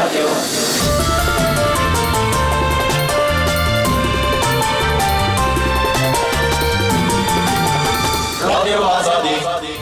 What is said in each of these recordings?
رادیو آزادی.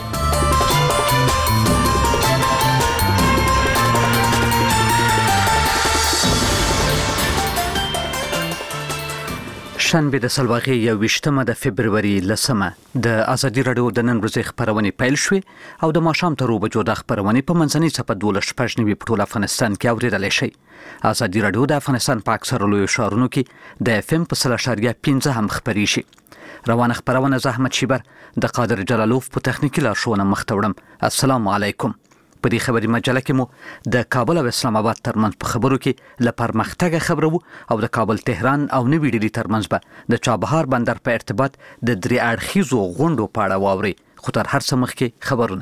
شنبه د سلواغې 21 د فبرवरी 10 د ازادي رادیو د نن ورځې خبرونه پیل شوې او د ماښام تر 2 بجو د خبرونه په منځنۍ صفه 12 په ټول افغانستان کې اوریدل شي. ازادي رادیو د افغانستان په اکثره لوی ښارونو کې د FM په 0.5 هم خبري شي. روانه خبرونه زحمت شیبر د قادر جلالوف په تخنیکی لارښوونه مختوړم. السلام علیکم. په دې خبري مجله کې مو د کابل او اسلام آباد ترمنځ په خبرو کې ل پرمختګ خبرو او د کابل تهران او نوې ډیلی ترمنځ به د چابهار بندر په ارتباط د درې اړخیزو غونډو په اړه واوري. خو تر هر څه مخکې خبرونه.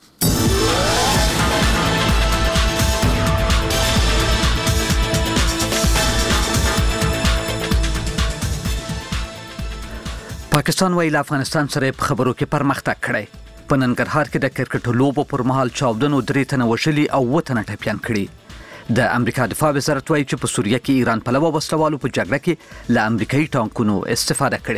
پاکستان ویل افغانستان سره په خبرو کې پرمختګ کړی. په ننګرهار کې د کرکټ لوبو پر مهال چاودنو 3 تنه وشلي او 7 تنه ټپيان کړي. د امریکا دفاع وزارت وایي چې په سوریه کې ایران په لوا وسلوالو په جګړه کې له امریکایي ټانکونو استفاده کړې.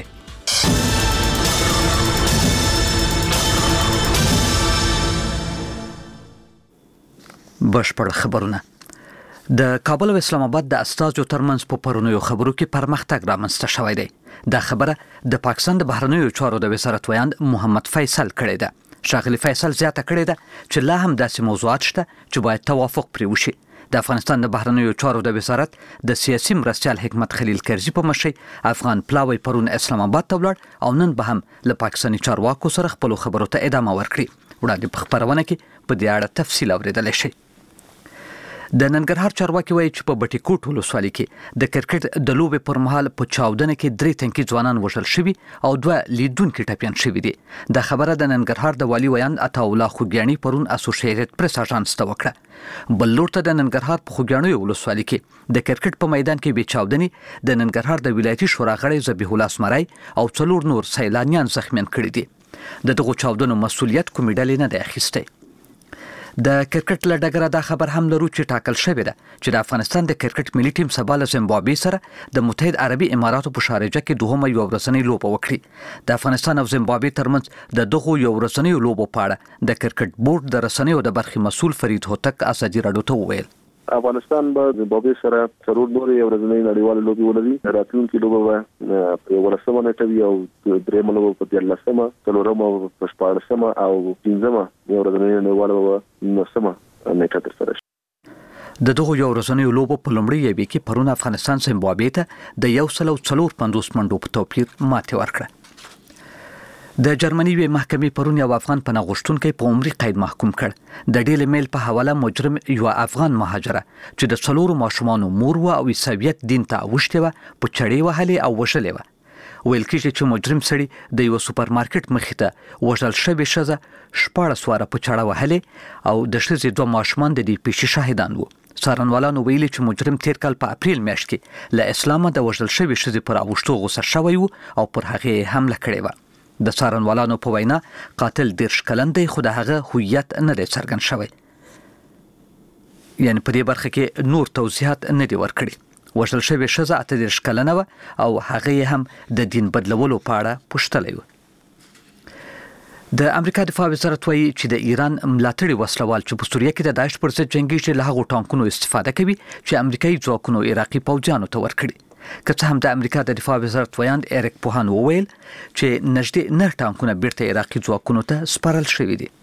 بشپړ خبرونه. د کابل او اسلام آباد د استازو ترمنځ په پرونیو خبرو کې پرمختګ رامنځته شوی دی. دا خبره د پاکستان د بهرنیو چارو د وزارت ویاند محمد فیصل کړی ده. شاغلی فیصل زیاته کړی ده چې لا هم داسې موضوعات شته چې باید توافق پرې وشي. د افغانستان د بهرنیو چارو د وزارت د سیاسي مرستیال حکمت خلیل کرزي په مشرۍ افغان پلاوی پرون اسلام آباد ته ولاړ او نن به هم له پاکستاني چارواکو سره خپل خبرو ته ادامه ورکړي. وړاندې په خبرونه کې په دې اړه تفصیل اوریدل شي. د ننګرهار چارواکي وایي چې په بټي کوټ ولسوالۍ کې د کرکټ د لوبې پر مهال په چاودنه کې 3 تنکي ځوانان وژل شوي او 2 لیدونکي ټپيان شوي دي. د خبره د ننګرهار د والي ویاند عطا الله خوګیانی پرون اسوسییټډ پریس اژانس ته وکړه. بل لور ته د ننګرهار په خوګیانی ولسوالۍ کې د کرکټ په میدان کې به چاودنې د ننګرهار د ولایتي شورا غړي ذبیح الله اسمرای او 4 نور سیلانیان زخمیان کړي دي. دغه چاودنو مسؤلیت کومې ډلې نه دی اخیستی. د کرکټ له ډګره دا خبر هم لرو چې ټاکل شوی ده چې د افغانستان د کرکټ ملي ټیم سبا له زیمبابوې سره د متحد عربي اماراتو په شارجه کې دوهمه یو ورځنۍ لوبه وکړي. د افغانستان او زیمبابوې ترمنځ د دغه یو ورځنۍ لوبو په اړه د کرکټ بورډ د رسنیو د برخې مسؤل فرید هوتک ازادي رادیو ته وویل افغانستان به زیمبابوې سره ضرور نور یو ورځنۍ نړیواله لوبه ولري. راتلونکي لوبه به په 18 نیټه او درېمه لوبه په 13مه، څلورمه په 14مه او 15مه یو ورځنۍ نړیواله 9مه نیټه ترسره شي. د دغه یو ورځنۍ لوبو په لومړۍ یوې کې پرون افغانستان زیمبابوې ته د 140 منډو په توپیر ماتې ورکړه. د جرمني وی محکمې پرون یو افغان پناه غوښتونکی په عمري قید محکوم کړ. د ډیلی میل په حواله مجرم یو افغان مهاجره چې د 4 ماشومانو مور و او عیسویت دین ته اوښتې و په چړې وهلې او وژلې و. ویل کېږي چې مجرم سړي د یو سوپر مارکیټ مخې ته وژل شوې ښځه 14 واره په چړه وهلې او د ښځې 2 ماشومان د دې پیښې شاهدان وو. څارنوالانو ویلي چې مجرم تیر کال په اپریل میاشت کې له اسلامه د وژل شوې ښځې پر اوښتو غوسه شوی و او پر هغې حمله کړې و. د څارنوالانو په وینا قاتل 10 کلن دی خو د هغه هویت نه دی څرګند شوی. یعنی په دې برخه کې نور توضیحات نه دی ورکړي. وژل شوې ښځه 18 کلنه و او هغه هم د دین بدلولو په اړه پوښتلی و. د امریکا دفاع وزارت وایي چې د ایران ملاتړي وسلوال چې په سوریه کې د داعش پر ضد جنګي له هغو ټانکونو استفاده کوي چې امریکایي ځواکونو عراقي پوځیانو ته ورکړي. که څه هم د امریکا د دفاع وزارت ویاند ایریک پوهان وویل چې نږدې 9 ټانکونه بیرته عراقي ځواکونو ته سپارل شوي دي.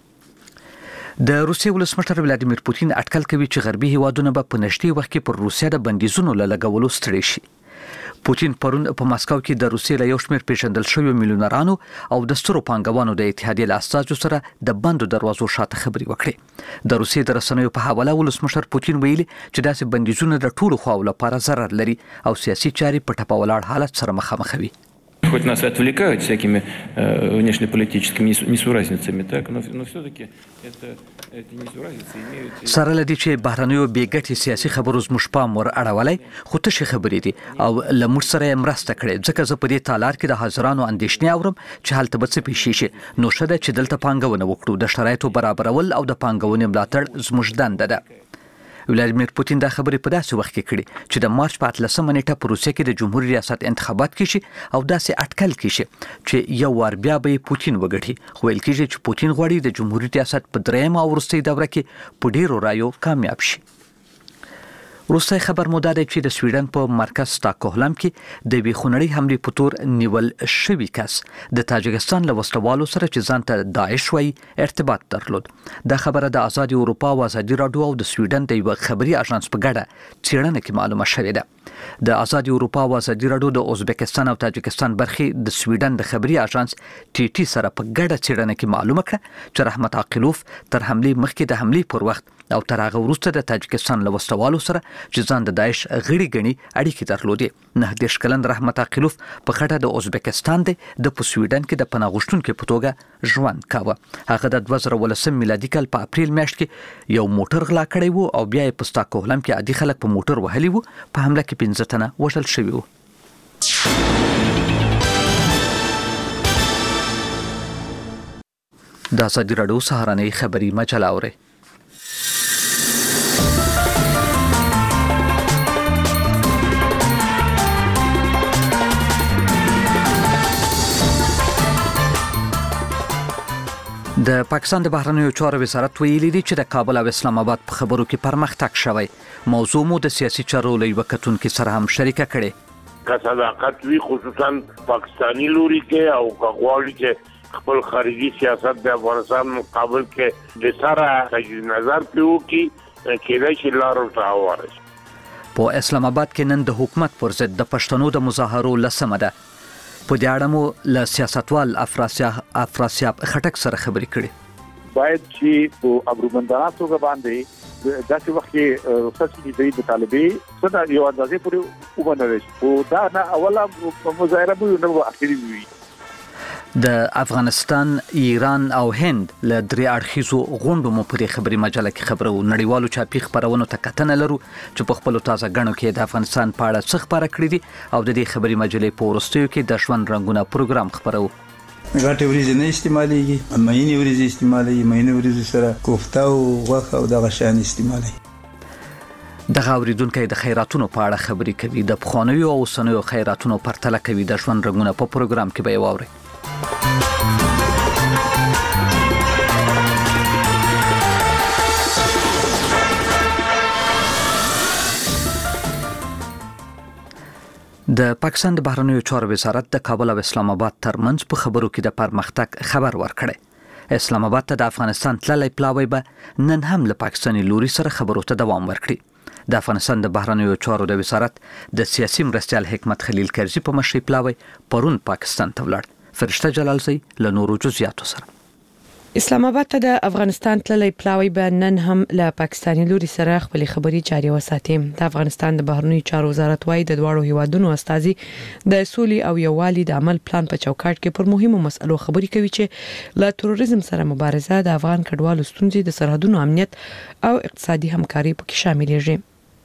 د روسیې ولسمشر ولادیمیر پوتین اټکل کوي چې غربي هیوادونه به په نږدې وخت کې پر روسیه د بندیزونو له لګولو ستړي شي. پوتین پرون په ماسکو کې د روسیې له یو شمېر پیژندل شویو میلیونرانو او د سترو پانګوانو د اتحادیې له استازو سره د بندو دروازو شاته خبرې وکړې. د روسیې د رسنیو په حواله ولسمشر پوتین ویلي چې داسې بندیزونه د ټولو خواو لپاره ضرر لري او سیاسي چارې په ټپه ولاړ حالت سره مخامخوي. Хоть нас и отвлекают всякими внешнеполитическими несуразицами, так, но все-таки эти несуразицы имеют... سره لدی چې بهرنیو بیګټي سیاسي خبرو زموږ پام ور اړولای خو ته شي خبرې دي او لمر سره مرسته کړي ځکه زه په دې تالار کې د حاضرانو اندېښنې اورم چې حالت به څه پیښ شي. نو شته چې دلته پانګونه وکړو د شرایطو برابرول او د پانګونې ملاتړ زموږ دنده ده. ولادیمیر پوتین دا خبرې په داسې وخت کې کړې چې د مارچ په 18 نیټه په روسیه کې د جمهوریت ریاست انتخابات کیږي او داسې اټکل کیږي چې یو وار بیا به پوتین وګټي خو ویل کیږي چې پوتین غواړي د جمهوریت ریاست په درېیم او وروستۍ دوره کې په ډیرو رایو کامیاب شي. روسي خبر مو دا دی چې د سویډن په مرکز سټاکهولم کې د وی خونړی حمله په تور نیول شوی کس د تاجکستان له وسلوالو سره چې ځان ته داعش وایي ارتباط درلود. دا خبره د آزاد اروپا او ازادي راډیو او د سویډن د یو خبري اژانس په ګډه څېړنه کې معلومه شوې ده. د آزاد اروپا او ازادي راډیو د ازبکستان او تاجکستان برخې د سویډن د خبري اژانس ټي سره په ګډه څېړنه کې معلومه کړه چې رحمت عاقلوف تر حمله مخکې د حمله پر وخت او تر هغه وروسته د تاجکستان له وسلوالو سره چې ځان د داعش غړي ګڼي اړیکې درلودې. 19 کلن رحمت عاقلوف په خټه د ازبکستان د سویډن کې د پناه غوښتونکو په توګه ژوند کاوه. هغه د 2013 میلادي کال په اپریل میاشت کې یو موټر غلا کړی وو او بیا په سټاکهولم کې عادي خلک په موټر وهلي وو. په حمله کې 15 تنه وژل شوي وو. د ازادي راډیو سهارنۍ خبري مجله اوري. د پاکستان د بهرنیو چارو وزارت ویلي دی چې د کابل او اسلام آباد په خبرو کې پرمختګ شوی. موضوع مو د سیاسي چارو له وکتونکو سره هم شریکه کړي. که صداقت وی خصوصا پاکستانی لوري کې او غواړي چې خپل خارجي سیاست د افغانستان مقابل کې د سره تجدید نظر پیو کې کېدای شي لارو ته وارش. په اسلام آباد کې نن د حکومت پر ضد د پښتنو د مظاهرو لسمه ده. په دې اړه مو له سیاستوال افراسیاب خټک سره خبرې کړې. باید چې په ابرومندانه توګه باندې داسې وخت کې رخصتي د طالبي څه یو اندازې پورې وبنل شي او دا نه اوله مظاهره مو نو اخیری وي. د افغانستان، ایران او هند له درې اړخیزو غونډو مو په دې خبري مجله کې خبرو نړیوالو چاپی خبرونو ته کتنه لرو چې په خپل تازه غنو کې د افغانستان په اړه څه خبره کړې دي او د دې خبري مجلې په ورستیو کې د ژوند رنگونه پروګرام خبرو. غاټه ورځې نه استعمالېږي، مېنې ورځې استعمالېږي، مېنې ورځې سره کوفته او غوښه او دغه شان استعمالېږي. د اوریدونکو د خیراتونو په اړه خبرې کوي. د پخوانیو او اوسنیو خیراتونو پرتله کوي. د ژوند رنگونه په پروګرام کې به واوري. د پاکستان د بهرنیو چارو وزارت د کابل او اسلام آباد ترمنځ په خبرو کې د پرمختګ خبر ورکړی. اسلام آباد ته د افغانستان تللی پلاوی به نن هم له پاکستاني لوري سره خبرو ته دوام ورکړي. د افغانستان د بهرنیو چارو د وزارت د سیاسي مرستیال حکمت خلیل کرزي په مشرۍ پلاوی پرون پاکستان ته ولاړ. فرشته جلالزی له نورو جزئیاتو سره. اسلام آباد ته د افغانستان تللی پلاوی به نن هم له پاکستاني لوري سره خپل خبري جاري وساتي. د افغانستان د بهرنیو چارو وزارت وايي د دواړو هیوادونو استازي د سولې او یووالي د عمل پلان په چوکاټ کې پر مهمو مسلو خبري کوي چې له تروریزم سره مبارزه، د افغان کډوالو ستونزې، د سرحدونو امنیت او اقتصادي همکاري پکې شاملېږي.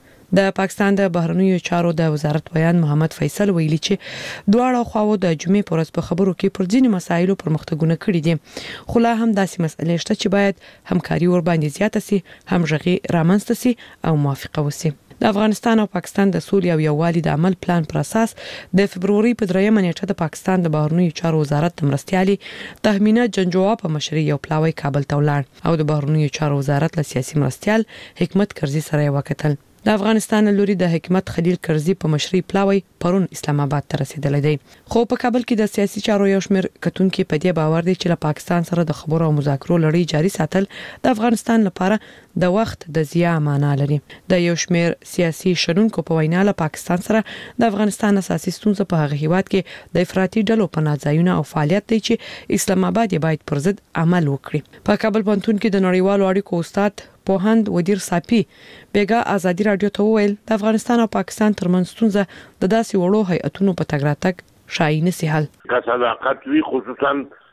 د پاکستان د بهرنیو چارو د وزارت بیان محمد فیصل ویلي چې دواړو خواو د جمعې پر ورځ په خبرو کې پر ځینې مسایلو پرمختګونه کړي دي. خو لا هم داسې مسلې شته چې باید همکاري ور باندې زیاته سي، همغږي رامنځته سي او موافقه وسي. د افغانستان او پاکستان د سولې او یووالي د عمل پلان پر اساس د فبروري په 3 نیټه د پاکستان د بهرنیو چارو وزارت د مرستيالي تهمینه جنجوا په مشرۍ یو پلاوی کابل ته ولاړ او د بهرنیو چارو وزارت له سیاسي مرستيال حکمت کرزي سره وکتل. د افغانستان لوري د حکمت خلیل کرزي په مشرۍ پلاوی پرون اسلام آباد ته رسیدلی دی. خو په کابل کې د سیاسي چارو یو شمېر کتونکو په دې باور دي چې له پاکستان سره د خبرو او مذاکرو لړۍ جاري ساتل د افغانستان لپاره د وخت د ضیاع معنا لري. د یو شمېر سیاسي شنونکو په وینا له پاکستان سره د افغانستان اساسي ستونزه په هغه هیواد کې د افراطي ډلو په نازایونه او فعالیت دی چې اسلام آباد یې باید پر ضد عمل وکړي. په کابل پوهنتون کې د نړیوالو اړیکو استاد پوهاند ودیر صافي بیګا ازادي رادیو ته وویل د افغانستان او پاکستان ترمنځ ستونزه د داسې وړو هیئتونو په تګ راتګ شایي نه سي حل. که صداقت وی خصوصا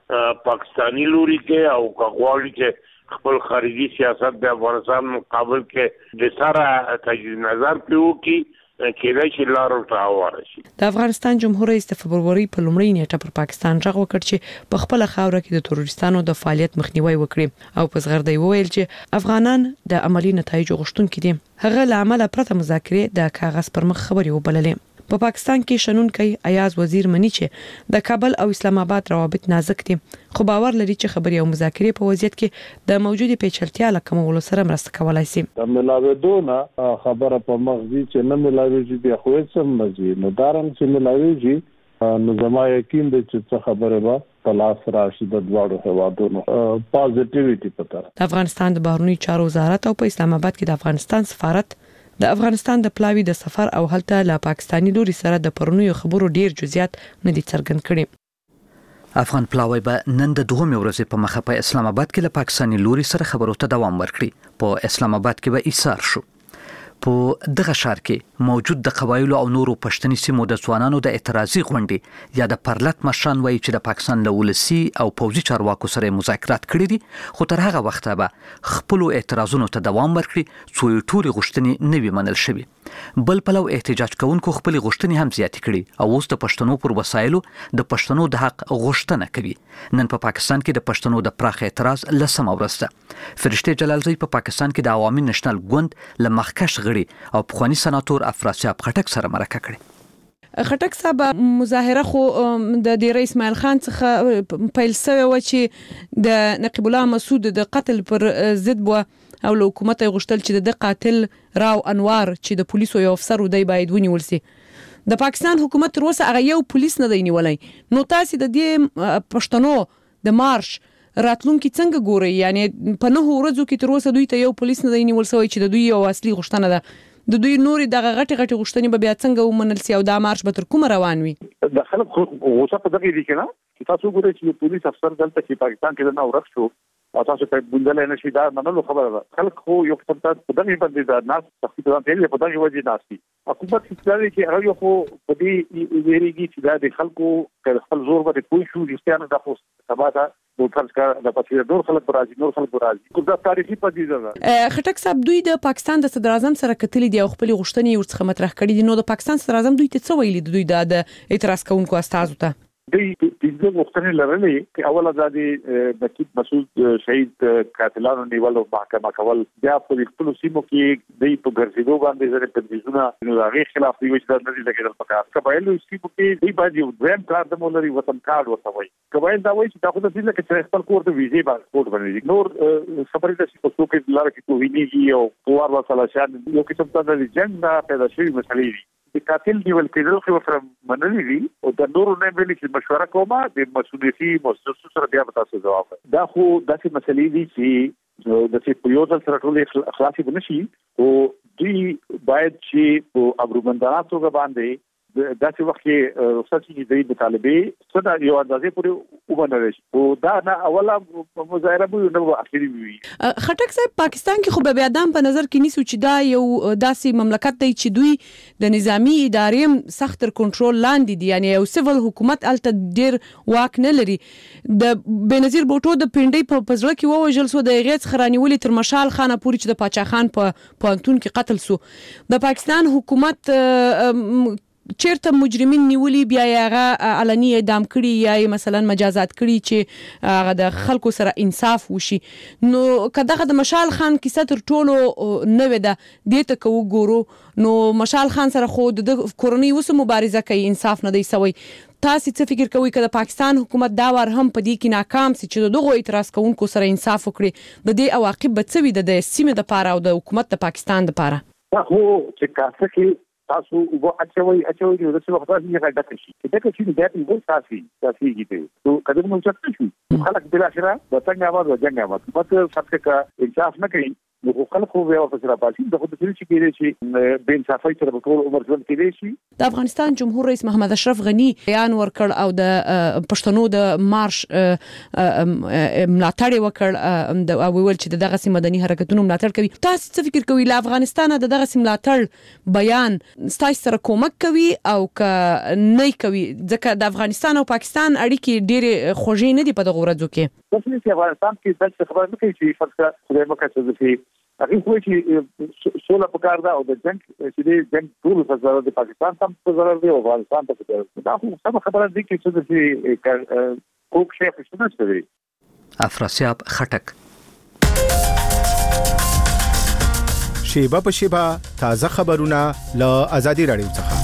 پاکستانی لوري کې او غواړي چې خپل خارجي سیاست د افغانستان مقابل کې د سره تجدید نظر پیو کې کېدای شي لارو ته ورشي. د افغانستان جمهور رئیس د فبروري په لومړۍ نیټه پر پاکستان غږ وکړ چې په خپل خاوره کې د تروریستانو د فعالیت مخنیوي وکړي او په زغردي وویل چې افغانان د عملی نتایج غوښتونکي دي. هغه له عمله پرته مذاکرې د کاغذ پر مخ خبرې وبللې. په پاکستان کې شنونکي ایاز وزیر منی چې د کابل او اسلام آباد روابط نازک دي، خو باور لري چې خبرې او مذاکرې په وضعیت کې د موجودې پیچلتیا له کمولو سره مرسته کولای شي. د ملاویدونه خبره په مغزي چې نه ملاویږي بیا خو هیڅ هم نه نو دارن چې ملاویږي نو زما یقین دی چې څه خبره به په لاس راشي د دواړو هیوادونو پازیټیویټي په طرف. د افغانستان د بهرنی چارو وزارت او په اسلام آباد کې د افغانستان سفارت د افغانستان د پلاوی د سفر او هلته له پاکستانی لوري سره د پرونیو خبرو ډیر جزئیات نه دي څرګند کړي. افغان پلاوی به نن د 2 ورځې په مخه په اسلام آباد کې له پاکستانی لوري سره خبرو ته دوام ورکړي. په اسلام آباد کې به ایثار شو. په دغه ښار کې موجود د قبایلو او نورو پښتني سیمو د ځوانانو د اعتراضي غونډې یا د پرلط مشران وایي چې د پاکستان له ولسي او پوځي چارواکو سره مذاکرات کړي دي، خو تر هغه وخته به خپل اعتراضونو ته دوام ورکړي څو ټول غوښتنې نه وي منل شوي. بل پلو احتجاج کوونکو خپل غوښتنې هم زیاتې کړي او اوس د پښتنو پر وسایلو د پښتنو د حق غوښتنه کوي. نن په پاکستان کې د پښتنو د پراخ اعتراض لسمه ورځ ده. فرشته جلالزی په پاکستان کې د عوامي نېشنل ګوند له مخکښ غړي او پخوانی سناتور افراسیاب خټک سره مرکه کړې. خټک صاحب مظاهره خو د رئیس اسماعیل خان څخه پیل شوی و چې د نقیب الله مسعود د قتل پر ضد و او له حکومت غوښتل چې د قاتل راو انوار چې د پولیسو یو افسر و دی باید ونیول شي. د پاکستان حکومت تر اوسه هغه یو پولیس نه دی نیولای. نو تاسو د دې پښتنو د مارش راتلونکي څنګه ګوري؟ یعنی په 9 ورځو کې تر اوسه دوی ته یو پولیس نه دی نیول شوی چې د دوی یو اصلي غوښتنه ده. د دوی نوري دغه غټي غوښتنې به بیا څنګه ومنل سي او دا مارش به تر کومه روان وي؟ د خلک غوسه په دغه دي کنه چې تاسو ګورئ چې پولیس افسر دلته چې پاکستان کې نه ورک شو او تاسو په بندل نه شي دا منلو خبره ده. خلک خو یو څه په دغه باندې دا ناس تخفیف ځان دی په دغه وجه ناسي. حکومت چې چې هغه خو په دې ویریږي چې دا د خلکو خپل زور باندې کوئی شو ځکه دا خو سبا دا د فرصت د پاتې نور خلک راځي کوم دا تاریخي پدیده ده. خټک صاحب دوی د پاکستان د صدر اعظم سره کتلې دي او خپل غوښتنې ورڅخه مطرح کړې دي. نو د پاکستان صدر اعظم دوی ته څه ویلي دوی د اعتراض کوونکو استازو ته؟ دوی د غوښتنې لرلې چې اوله د نقیب مسعود شهید قاتلانو نیول او محاکمه کول، بیا په خپل سیمو کې د په ګرځېدو باندې زره تنظیمونه د هغه خلاف دی چې د نړۍ لګیدل پکار. قبایلو سیمو کې دی باندې یو دویم کار د مولري وطن کارت ورته وایي. قبایل دا وایي چې تاسو د دې لکه چې خپل کور ته ویزه پاسپورت باندې نور خبرې د سیاسي کې لاره کې کوهینیږي او قوار وسله شان یو قسم د جنگ دا پیدا شوی مسلې دي. د قاتل نیول کېدل خو سره منلې دي او د نورو نه ویلي چې مشوره کومه د مسؤلیتي مؤسسو سره بیا تاسو جواب دا خو داسې مسلې دي چې د څه یو ځل سره ټول خلاصي بنشي او دوی باید چې په ابرومندانه توګه باندې داسې وخت کې رخصتي د مطالبه صدا یو اندازې پورې وبنل شي او دا نه اوله مظاهره به نو اخیری وي. خټک صاحب پاکستان کې خو به ادم په نظر کې نیسو چې دا یو داسې مملکت دی چې دوی د نظامی ادارې سخت تر کنټرول لاندې دي، یعنی یو سیول حکومت الته ډیر واک نه لري. د بنظیر بوټو د پنډۍ په پزړه کې ووجل سو د غیرت خرانیولې تر مشال خانه پورې چې د پاچا خان په پانتون کې قتل سو. د پاکستان حکومت چیرته مجرمین نیولي بیا هغه علني اعدام کړي یا مثلا مجازات کړي چې هغه د خلکو سره انصاف وشي. نو کداغه د مشال خان کیسه تر ټولو نوې ده دې ته کو ګورو نو مشال خان سره خو د کورنۍ وسه مبارزه کوي، انصاف نه دی سوی. تاسو څه فکر کوئ چې د پاکستان حکومت دا ور هم په دې کې ناکام سي چې دغه اعتراض کوونکو سره انصاف وکړي؟ د دې عواقب به څه وي د سیمه د پاره او د حکومت د پاکستان د پاره؟ هو چې کاسه کې تاسو وو اچوي نو د څه وخت راځي هغه ډکه شي چې دا په تاسو کیږي نو کله مو څه شي خلک بل اخره د څنګه आवाज وځنګ आवाज مته څه انصاف نه کوي نو خلک خو بیا ورته راپاسي د خود څه چې کېږي چې بین صفای سره په ټول عمر ژوند کېږي شي. د افغانستان جمهور رئیس محمد اشرف غنی بیان ورکړ او د پښتنو د مارش ملاتړ وکړ او ویل چې دغه سیمه مدني حرکتونو ملاتړ کوي. تاسو څه فکر کوئ له افغانستان دغه سیمه ملاتړ بیان ستاسو سره کومک کوي او ک نه کوي؟ ځکه د افغانستان او پاکستان اړیکې ډېرې خوږې نه دي په دغه ورځو کې. د افغانستان کې د خبرو نه کوي چې فرصت خدای مکه چې هغه کوی چې سوله پکار ده او د جنگ چې جنگ ټول فزره د پاکستان هم فزره دی او افغانستان ته فزره ده. دا خو خبره دي چې څه کوک شي څه نشته دی. افراسیاب خټک. شیبه په شیبه تازه خبرونه له آزادي رادیو څخه.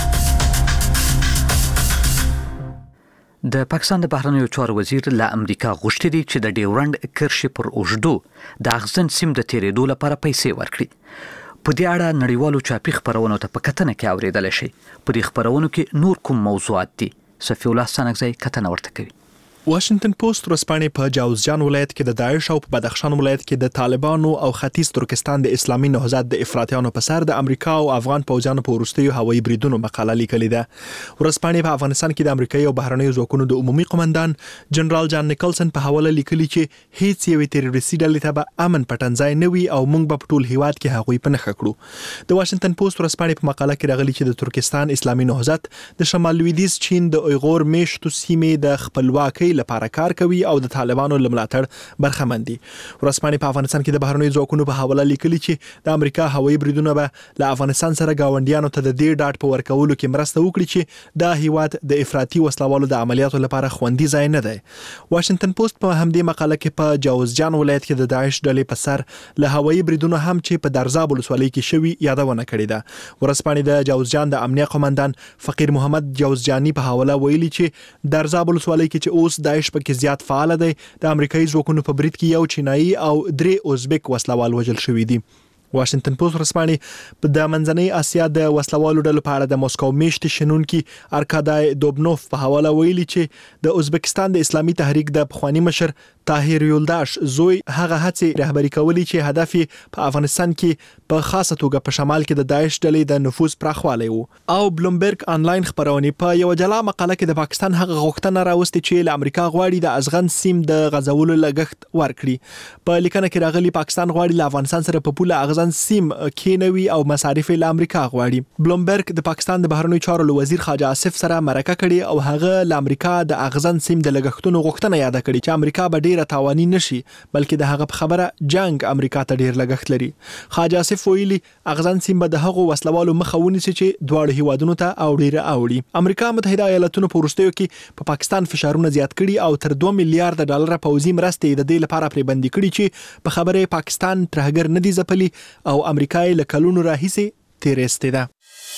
د پاکستان د بهرنیو چارو وزیر له امریکا غوښتي دي چې د ډیورنډ کرښې پر اوږدو د اغزن سیم د تیریدو لپاره پیسې ورکړي. په دې اړه نړیوالو چاپی خبرونو ته په کتنه کې اوریدل شي. په دې خبرونو کې نور کوم موضوعات دي؟ صفی الله سانګزی کتنه ورته کوي. واشنگټن پوسټ ورځپاڼې په جاوزجان ولایت کې د داعش او په بدخشان ولایت کې د طالبانو او ختیځ ترکستان د اسلامي نهضت د افراطیانو په سر د امریکا او افغان پوځیانو په وروستیو هوایي بریدونو مقاله لیکلې ده. ورځپاڼې په افغانستان کې د امریکایي او بهرنیو ځواکونو د عمومي قومندان جنرال جان نیکلسن په حواله لیکلي چې هیڅ یوې تروریستي ډلې ته به امن پټنځای نه وي او موږ به په ټول هیواد کې هغوی په نښه کړو. د واشنگټن پوسټ ورځپاڼې په مقاله کې راغلي چې د ترکستان اسلامي نهضت د شمال لویدیځ چین د اویغور میشتو سیمې د خپلواکۍ لپاره کار کوي او د طالبانو لملاتړ برخمن دي. ورځپاڼې په افغانستان کې د بهرنیو ځواکونو په حواله لیکلي چې د امریکا هوایي بریدونه به له افغانستان سره گاونډیانو ته د دې ډاډ په ورکولو کې مرسته وکړي چې دا هیواد د افراطي وسلوالو د عملیاتو لپاره خوندي ځای نه دی. واشنگټن پوسټ په همدې مقاله کې په جاوزجان ولایت کې د داعش ډلې په سر له هوایي بریدونو هم چې په درزاب ولسوالۍ کې شوي یادونه کړې ده. ورځپاڼې د جاوزجان د امنیه قومندان فقیر محمد جاوزجانی په حواله ویلي چې درزاب ولسوالۍ کې چې اوس داعش پکې زیات فعال دی، د امریکایي ځواکونو په برید کې یو چینایي او 3 ازبک وسلوال وژل شوي دي. واشنگټن پوسټ ورځپاڼې د منځنۍ اسیا د وسلوالو ډلو په اړه د مسکو میشتې شنونکي ارکادای دوبنوف په حواله ویلي چې د ازبکستان د اسلامي تحریک د پخوانی مشر طاهر یولداش زوی هغه هڅې رهبری کولی چې هدف په افغانستان کې په خاصه توګه په شمال کې د داعش ډلې د نفوذ پراخوالی وو. او بلومبرګ آنلاین خبرونه په یو جلا مقاله کې د پاکستان هغه غوښتنه راوستي چې له امریکا غواړي د ازغن سیم د غزولو لګښت ورکړي. په لیکنه کې راغلي پاکستان غواړي له افغانستان سره په پوله اغزن سیم کینوي او مصارف له امریکا غواړي. بلومبرګ د پاکستان د بهرنیو چارو وزیر خواجه آصف سره مرکه کړې او هغه له امریکا د اغزن سیم د لګښتونو غوښتنه یاد کړې چې امریکا به ډیره تاواني نشي، بلکې د هغه په خبره جنگ امریکا ته ډیر لګښت لري. خواجه آصف ویلي اغزن سیم به د هغو وسلوالو مخه ونیسي چې دواړو هیوادونو ته اوړي راوړي. امریکا متحده ایالاتونو په وروستیو کې په پاکستان فشارونه زیات کړي او تر 2 میلیارډ ډالر پوځي مرستې د دې لپاره پرې بندي کړي چې په خبره پاکستان ترهګر نه دي ځپلي او امریکا له کلونو راهیسې تیرېستې ده.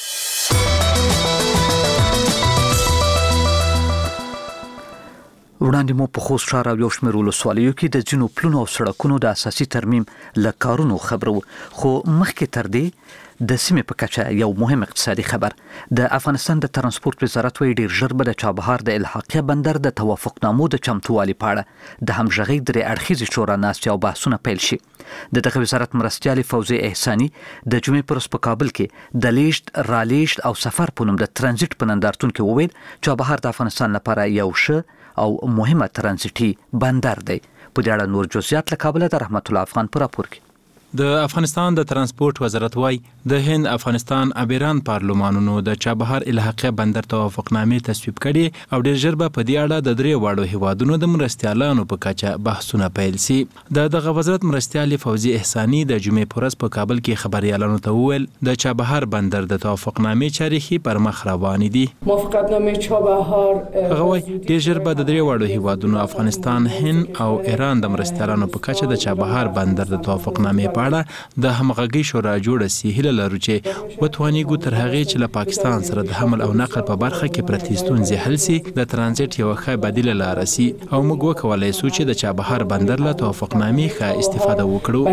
وړاندې مو په خوست ښار او یو شمېر ولسوالیو کې د ځینو پلونو او سړکونو د اساسي ترمیم له کارونو خبرو، خو مخکې تر دې د سیمې په کچه یو مهم اقتصادي خبر. د افغانستان د ترانسپورت وزارت وایي ډیر ژر به د چابهار د الحاقیه بندر د توافقنامو د چمتووالي په اړه د همغږۍ درې اړخیزې شورا ناستې او بحثونه پیل شي. د دغه وزارت مرستیالې فوزي احساني د جمعې پر ورځ په کابل کې د لیږد، رالیږد او سفر په نوم د ترانزیت په نندارتون کې وویل چابهار د افغانستان لپاره یو ښه او مهمه ترانزیتي بندر دی. په دې اړه نور جزئیات له کابل د رحمت الله افغان په راپور کې. د افغانستان د ترانسپورت وزارت وايي د هند افغانستان ابیران پارلمانونو د چابهار الحاقیه بندر توافقنامې تصویب کړي او ډېر ژر به په دې اړه د درې واړو هیوادونو د مرستیالانو په کچه بحثونه پیل شي. دغه وزارت مرستیال فوزي احساني د جمعې په ورځ په کابل کې خبريالانو ته وویل د چابهار بندر د توافقنامې چارې پر مخ روان دي. موافقتنامه چابهار هغه وايي ډېر ژر به د درې واړو هیوادونو افغانستان، هند او ایران د مرستیالانو په کچه د چابهار بندر د توافقنامې د همغږۍ شورا جوړه سي. هیله لرو چې وتوانیږو تر هغې چې له پاکستان سره د حمل او نقل په برخه کې پرتې ستونزې حل سي، د ترانزیت یوه ښه بدیله لاره سي او موږ وکولی سو چې د چابهار بندر له توافقنامې ښه استفاده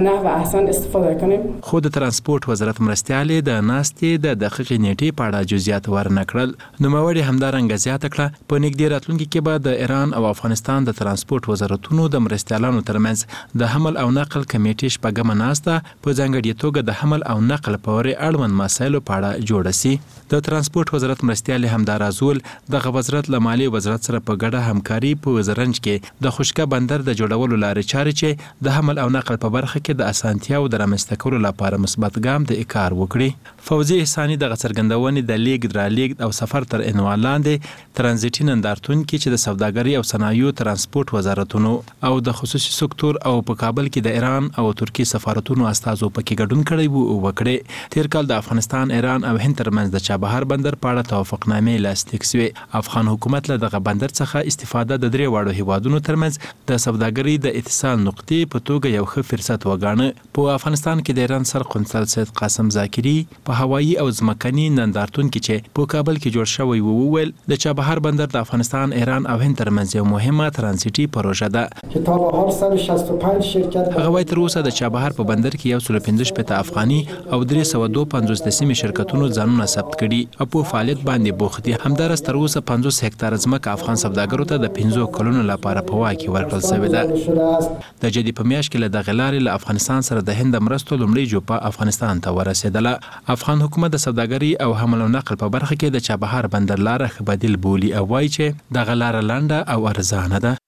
وکړو. خو د ترانسپورت وزارت مرستیالې د ناستې د دقیقې نیټې په اړه جزئیات ورنه کړل. نوموړې همدارنګه زیاته کړه په نږدې راتلونکي کې به د ایران او افغانستان د ترانسپورت وزارتونو د مرستیالانو ترمنځ د حمل او نقل کمیټې شپږمه ناسته په ځانګړې توګه د حمل او نقل په اړه اړوند مسایلو په اړه جوړه سي. د ترانسپورت وزارت مرستیال همدارازول د وزارت له مالیې وزارت سره په ګډه همکاري په زرنج کې د خوشکه بندر د جوړولو لارې چارې چې د حمل او نقل په برخه کې د اسانتیا او د رامنځته کولو لپاره مثبت ګام د کار وکړي. فوزي احساني د څرګندونې د لیږد، رالیږد او سفر تر عنوان لاندې ترانزیتي نندارتون کې چې د سوداګرۍ او صنایعو ترانسپورت وزارتونو او د خصوصي سکتور او په کابل کې د ایران او ترکیې سفارتونو دولتونو استازو پکې ګډون کړی وو وکړي. تیر کال د افغانستان، ایران او هند ترمنځ د چابهار بندر په اړه توافقنامې لاسلیک شوې. افغان حکومت له دغه بندر څخه استفاده د درې واړو هیوادونو ترمنځ د سوداګرۍ د اتصال نقطې په توګه یو ښه فرصت وګاڼه. په افغانستان کې د ایران سرقونسل سید قاسم زاکري په هوایي او ځمکني نندارتون کې چې په کابل کې جوړ شوی وو وویل د چابهار بندر د افغانستان، ایران او هند ترمنځ یو مهمه ترانزیټي پروژه ده. هغه وايي تر اوسه د چابهار په بندر کې 115 افغاني او 352 شرکتونو ځانونه ثبت کړي او په فعالیت باندې بوخت دي. همدارس تر اوسه 50 هکتار ځمکه افغان سوداګرو ته د 15 کلونو لپاره په واک کې ورکړل شوې ده. د جدي په میاشت کې له دغه لارې له افغانستان سره د هند مرستو لومړی جوپه افغانستان ته ورسېدله. افغان حکومت د سوداګرۍ او حمل او نقل په برخه کې د چابهار بندر لاره ښه بدیل بولي او وايي چې دغه لاره لنډه او ارزانه ده.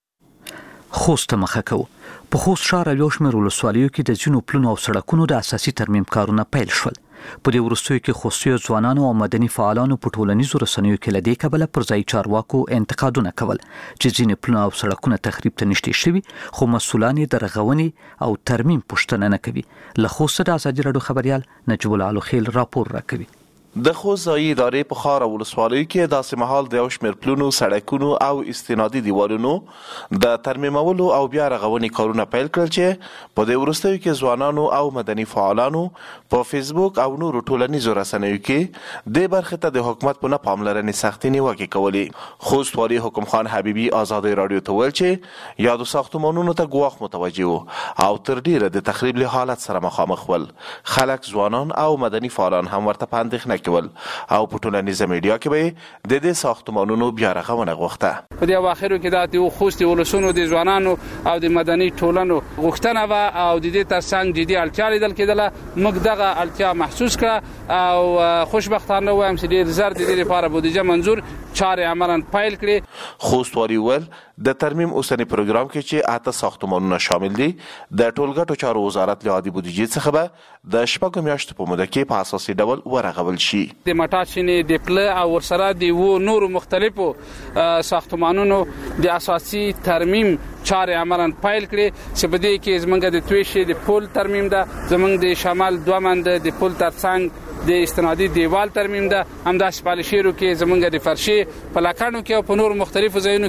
خوست مخه کو په خوست ښار او یو شمېر ولسوالیو کې د ځینو پلونو او سړکونو د اساسي ترمیم کارونه پیل شول. په دې وروستیو کې خوستي ځوانانو او مدني فعالانو په ټولنیزو رسنیو کې له دې کبله پر ځای چارواکو انتقادونه کول چې ځینې پلونه او سړکونه تخریب ته نږدې شوي، خو مسؤلان یې د رغونې او ترمیم پوښتنه نه کوي. له خوست د ازادي راډیو خبریال نجیب الله علوخیل راپور راکوي. د خوست ځایي ادارې په ښار او ولسوالیو کې داسې مهال د یو شمېر پلونو، سړکونو او استنادي دیوالونو د ترمیمولو او بیا رغونې کارونه پیل کړل چې په دې وروستیو کې ځوانانو او مدني فعالانو په فیسبوک او نورو ټولنیزو رسنیو کې دې برخې ته د حکومت په نه پاملرنې سختې نیوکې کولې. خوست والي حکم خان حبیبي ازادي راډیو ته ویل چې یادو ساختمانونو ته ګواښ متوجه وو او تر ډیره د تخریب له حالت سره مخامخ ول. خلک، ځوانان او مدني فعالان هم ورته په اندېښنه کول او په ټولنیزه میډیا کې به د دې ساختمانونو بیا رغونه غوښته. په دې اواخرو کې د خوست ولسونو د ځوانانو او د مدني ټولنو غوښتنه و او د دې ترڅنګ جدي اړتیا لیدل کېدله. موږ دغه اړتیا محسوس کړه او خوشبختانه وایم چې ډېر زر د دې لپاره بودیجه منظور چارې عملاً پیل کړې. خوست والي ویل د ترمیم اوسنی پروګرام کې چې 8 ساختمانونه شامل دي، د ټولګټو چارو وزارت له عادي بودیجې څخه به د شپږو میاشتو په موده کې په اساسي ډول ورغول شي. د مټاچینې د پله او ورسره د نورو مختلفو ساختمانونو د اساسي ترمیم چارې عملاً پیل کړي چې په دې کې زمونږ د تویشې د پل ترمیم ده، زمونږ د شمال دومند د پل ترڅنګ د استنادي دیوال ترمیم ده، همداسې په الشیرو کې زمونږ د فرشي په لکانو کې او په نورو مختلفو ځایونو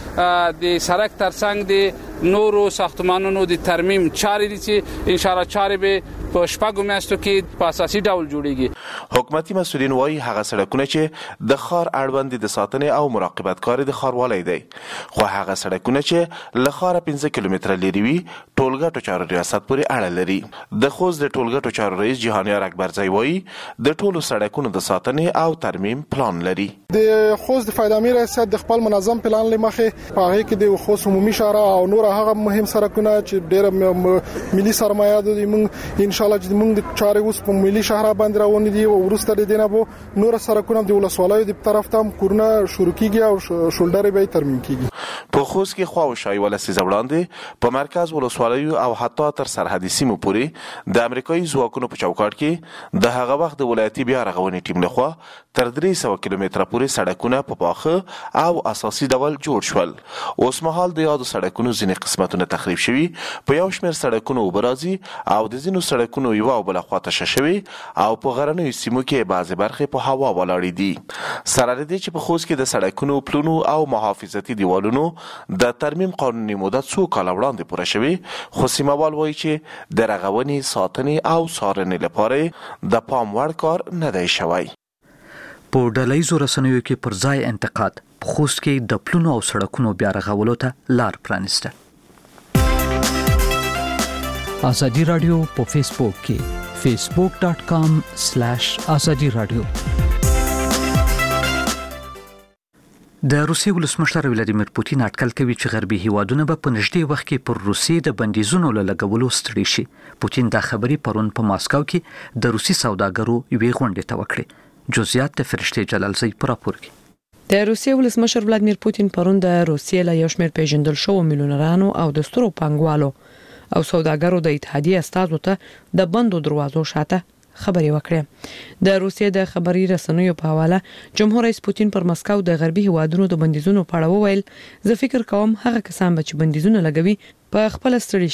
کې د سړک ترڅنګ د نورو ساختمانونو د ترمیم چارې دي چې ان شاء الله چارې به په شپږو میاشتو کې په اساسي ډول جوړیږي. حکومتي مسؤلین وايي هغه سړکونه چې د ښار اړوند د ساتنې او مراقبت کار د ښاروالۍ دی، خو هغه سړکونه چې له ښاره 15 کیلومتره لرې وي ټولګټو چارو ریاست پورې اړه لري. د خوست د ټولګټو چارو رئیس جهانیار اکبرزی وايي د ټولو سړکونو د ساتنې او ترمیم پلان لري. د خوست د فایدامي ریاست د خپل منظم پلان لمخې په هغه کې د خوست عمومي شارع او نور هغه مهم سړکونه چې ډېر ملي سرمایه د موږ ان شاء الله چې موږ د چارې اوس په ملي شهر باندې روان دي او ورسته د دینه بو نور سړکونه د ولسوالیو د طرف ته کورونه شروع کیږي او شولډر به ترمیم کیږي. په خوست کې خوا او شای ولسي وړاندې په مرکز ولسوالیو او حتی تر سرحدي سیمو پورې د امریکایي ځواکونو په چوکاټ کې د هغه وخت د ولایتي بیا رغونې ټیم لخوا تر 300 کیلومتره پورې سړکونه په پاخه او اساسي ډول جوړ شول. اوس مهال د یادو سړکونو ځینې قسمتونه تخریب شوي، په یو شمېر سړکونو وبرازي او د ځینو سړکونو یو او بل خوا ته شوي او په غرنیو سیمو کې بعضې برخې په هوا ولاړې دي. سره له دې چې په خوست کې د سړکونو، پلونو او محافظتي دیوالونو د ترمیم قانوني موده څو کاله وړاندې پوره شوي، خو سیمهوال وایي چې د رغونې، ساتنې او څارنې لپاره د پام وړ کار نه دی شوی. په ډلهیزو رسنیو کې پر ځای انتقاد په خوست کې د پلونو او سړکونو بیا رغولو ته لار پرانیسته. ازادي راډیو په فیسبوک کې facebook.com/azadi radio. د روسیې ولسمشر ولادیمیر پوتین اټکل کوي چې غربي هیوادونه به په نږدې وخت کې پر روسیې د بندیزونو له لګولو ستړي شي. پوتین دا خبرې پرون په ماسکو کې د روسي سوداګرو یوې غونډې ته وکړې. جزئیات د فرشته جلالزی پر راپور کې. د روسیې ولسمشر ولادیمیر پوتین پرون د روسیې له یو شمېر پیژندل شوو میلیونرانو او د سترو پانګوالو او سوداګرو د اتحادیې استازو ته د بندو دروازو شاته خبرې وکړې. د روسیې د خبري رسنیو په حواله جمهور رئیس پوتین پر مسکو د غربي هوادونو د بندیزونو په اړه وویل: زه فکر کوم هغه کسان چې بندیزونه لګوي په خپل ستړي شي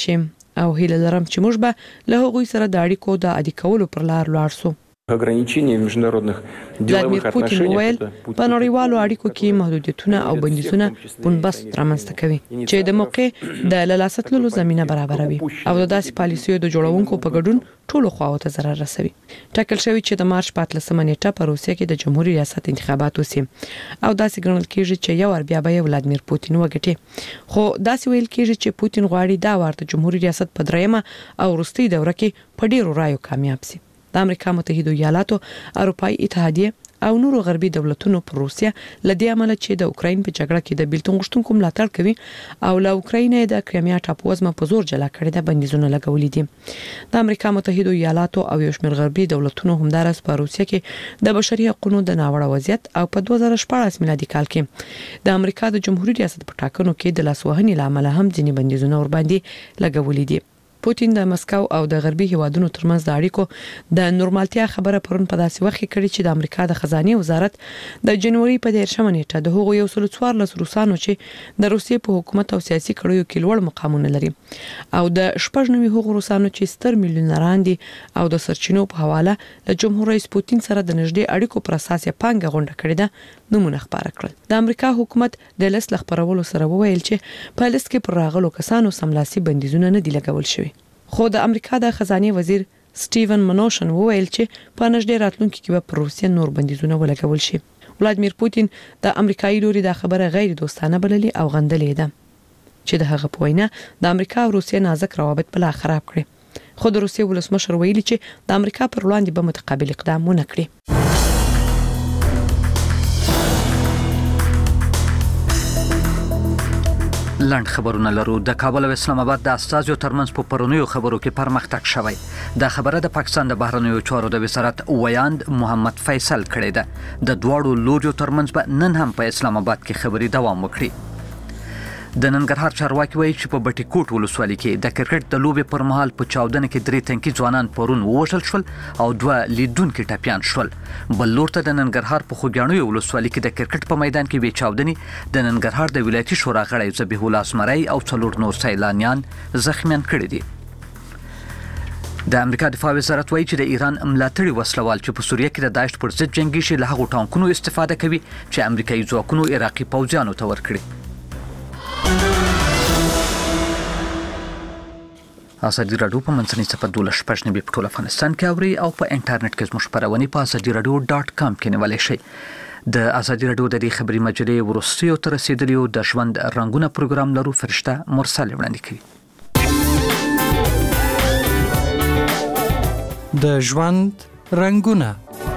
او هیله لرم چې موږ به له هغوی سره د اړیکو د عادي کولو پر لار لاړ شو. ограничений в международных деловых отношениях په نړیوالو اړیکو کې محدودیتونه او بندیزونه بنبست رامنځته کوي چې د موقع د لاستلو زمينه برابروي او د داسې پالیسیو د جوړونکو په ګډون ټولو خواو ته ضرر رسوي. ټاکل شوی چې د مارچ 14 نیټه په روسیه کې د جمهوریت ریاست انتخابات وشي او داسې ګڼل کېږي چې یو ور بیا به ولادمیر پوتین وګټي. خو داسې ویل کېږي چې پوتین غواړي دا ورته جمهوریت ریاست په درېمه او وروستي دوره کې په ډیرو رایو کامیاب شي. د امریکا متحده ایالاتو، اروپאי اتحادیه او نورو غربي دولتونو پر روسیه لدې عمل چې د اوکراین په جګړه کې د بیلتون غوښتونکو ملاتړ کوي او له اوکراین د کرایمیا ټاپووزمه په زور جلا کړي د بندیزونه لګولې دي. د امریکا متحده ایالاتو او یو شمېر غربي دولتونو همدارس په روسیه کې د بشري حقوقو د ناوړه وضعیت او په 2014 میلادي کال کې د امریکا د جمهوریت ریاست په ټاکنو کې د لاسوهنې لامل هم ځینې بندیزونه ور باندې لګولې دي. پوتین د مسکو او د غربي هیوادونو ترمنځ د اړیکو د نورمالتیا خبره پرون په داسې وخت کې کړې چې د امریکا د خزانه وزارت د جنوري په 13 نیټه د هغو 114 روسانو چې د روسیې په حکومت او سیاسي کړیو کې لوړ مقامونه لري او د 90 هغو روسانو چې ستر میلیونران دي او د سرچینو په حواله د جمهور رئیس پوتین سره د نږدې اړیکو پر اساس پانګه غونډه کړې ده نمونه خبره کړل. د امریکا حکومت د لس خبرولو سره وویل چې په لس کې پر راغلو کسانو سملاسي بندیزونه نه دي لګول شوی. خو د امریکا د خزانه وزیر سټیون منوشن وویل چې په نږدې راتلونکي کې به پر روسیې نور بندیزونه ولګول شي. ولادمیر پوتین د امریکایي لوري د خبره غیر دوستانه بللې او غندلې ده چې د هغه په وینا د امریکا او روسیې نازک روابط بلا خراب کړي. خو د روسیې ولسمشر ویلي چې د امریکا پر وړاندې به متقابل اقدام ونه کړي. لاند خبرونه لرو. د کابل او اسلام آباد د استازو ترمنځ په پرونیو خبرو کې پرمختګ شوی. د خبره د پاکستان د بهرنیو چارو د وزارت ویاند محمد فیصل کړی ده. د دواړو لورو ترمنځ به نن هم په اسلام آباد کې خبري دوام وکړي. د ننګرهار چارواکي وایي چې په بټي کوټ ولسوالۍ کې د کرکټ د لوبې پر مهال په چاودنه کې 3 تنکي ځوانان پرون ووژل شول او 2 لیدونکي ټپيان شول. بل لور ته د ننګرهار په خوګیاڼو ولسوالۍ کې د کرکټ په میدان کې وی چاودنې د ننګرهار د ولایتي شورا غړی ذبیح الله اسمرای او څلور نور سیلانیان زخمیان کړي دي. د امریکا دفاع وزارت وایي چې د ایران ملاتړي وسلوال چې په سوریه کې د داعش پر ضد جنگي شي له هغو ټانکونو استفاده کوي چې امریکایي ځواکونو عراقي پوځیانو ته ورکړي. ازادي راډیو په منځنۍ صفحه 12 په ټول افغانستان کې اوري او په انټرنیټ کې زموږ خبرونه په azadiiradio.com کې نیولای شئ. د ازادي راډیو د دې خبري مجلې ورستیو تر رسیدلیو د ژوند رنگونه پروګرام لرو. فرشته مرسل وړاندې کوي. د ژوند رنگونه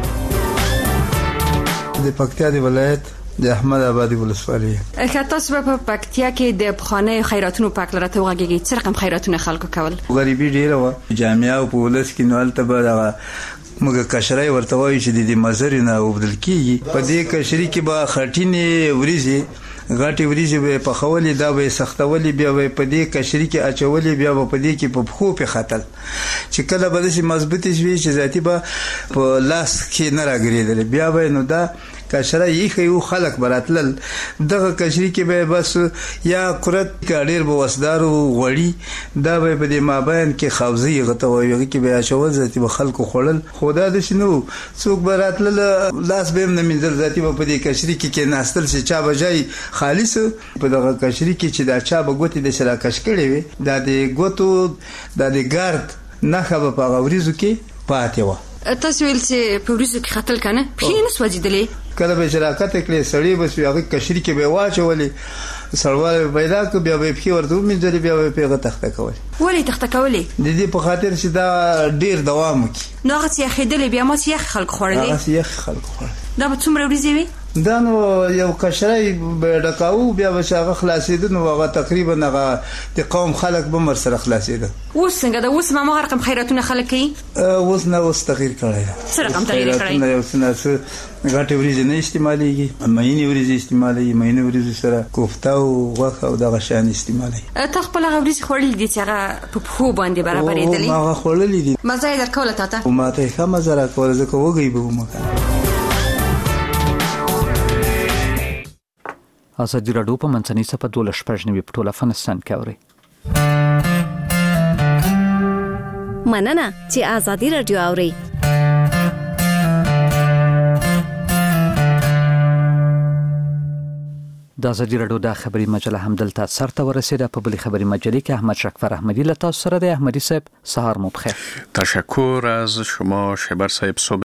د پکتیا د ولایت د احمد آبادی ولسوالۍ. تاسو په پکتیا کې د بخانه خیراتونو په اړه راته وغږیږئ. څه رقم خیراتونه خلکو کول؟ غریبي ډیره و. جامعه او پولیس کې نو البته به موږ کشرای ورته وایي چې د مزر نه وبدل کیږي. په دې کشري کې به خټینې وریزي غاټي وریزي به په خولې دا به سختولې بیا به په دې کشري کې اچولې بیا به په دې کې په خو په خطر چې کله به دې مضبوطی شي چې ذاتی به په لاس کې نه راګریدل بیا به نو دا کشره یې خو خلک براتل دغه کشري کې به بس یا قرت کډیر به وسدارو غوړی دا به په دې مابین کې خوځي غته وي کې به اچول ذاتی به خلکو خړل خدا د شنو څوک براتل لاس به نه منځل ذاتی په دې کشري کې ناستل چې چا بجای خالص په دغه کشري کې چې دا چا به ګوتې د شلا کش کړي وي دا د ګوتو د ګارد نه خبره په غوریزو کې پاتې و. تاسو ویل چې په ورځو کې خطل کنه پخې نه سوځیدلې کله به شراکت کړي سړی بس هغه کشري کې به واچولې سړوال پیدا کو بیا به پخې ورته ومنځلې بیا به پیغه تخته کول. ولې تخته کولې؟ د دې په خاطر چې دا ډیر دوام وکړي. نو هغه چې خېدلې بیا ما چې خلک خوړلې. هغه چې خلک خوړل. دا به څومره ورځې وي؟ دا نو یو کشرای به ډکاو بیا به هغه خلاصېد نو هغه تقریبا هغه د قوم خلک به مر سره خلاصېد. اوس څنګه دا اوس ما رقم خیراتونه خلک کوي؟ اوس نه اوس تغییر کړی. څه رقم تغییر کړی؟ یو څه غاټي ورځې نه استعمالېږي مېنې ورځې استعمالېږي مېنې ورځې سره کوفته او غوښه او دغه شان استعمالېږي. ته خپل هغه ورځې خوړلې دي چې هغه په پخو باندې برابرېدلې؟ هغه خوړلې دي. مزه یې درکوله تاته؟ ما ته ښه مزه راکوله ځکه وږی به وم. ازادي راډیو په منځنۍ صفحه 12 په ټول افغانستان کې اوري. مننه چې آزادي رادیو اوري. د آزادي رادیو د خبري مجله هم دلته سرته ورسیده. په بلې خبري مجلې کې احمد شکفر احمدی له تاسو سره د احمدی صاحب سهار مو بخیر. تشکر از شما شبر صاحب.